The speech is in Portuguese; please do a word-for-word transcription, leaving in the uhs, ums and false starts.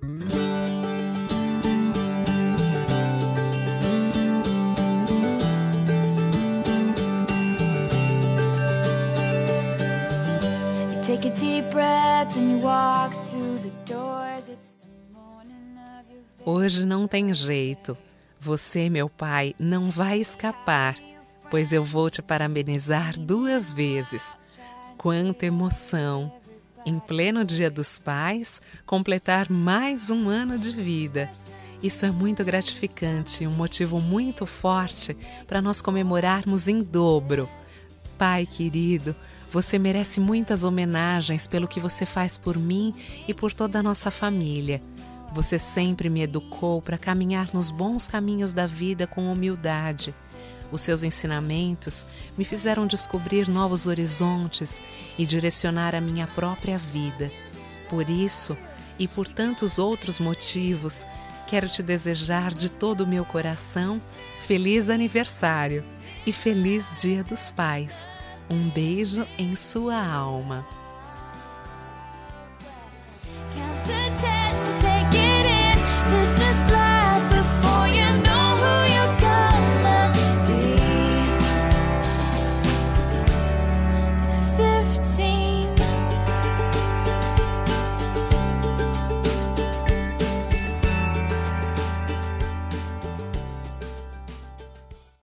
Take a deep breath and you walk through the doors. It's the morning of your very... Hoje não tem jeito. Você, meu pai, não vai escapar, pois eu vou te parabenizar duas vezes. Quanta emoção! Em pleno Dia dos Pais, completar mais um ano de vida. Isso é muito gratificante e um motivo muito forte para nós comemorarmos em dobro. Pai querido, você merece muitas homenagens pelo que você faz por mim e por toda a nossa família. Você sempre me educou para caminhar nos bons caminhos da vida com humildade. Os seus ensinamentos me fizeram descobrir novos horizontes e direcionar a minha própria vida. Por isso, e por tantos outros motivos, quero te desejar de todo o meu coração feliz aniversário e feliz Dia dos Pais. Um beijo em sua alma.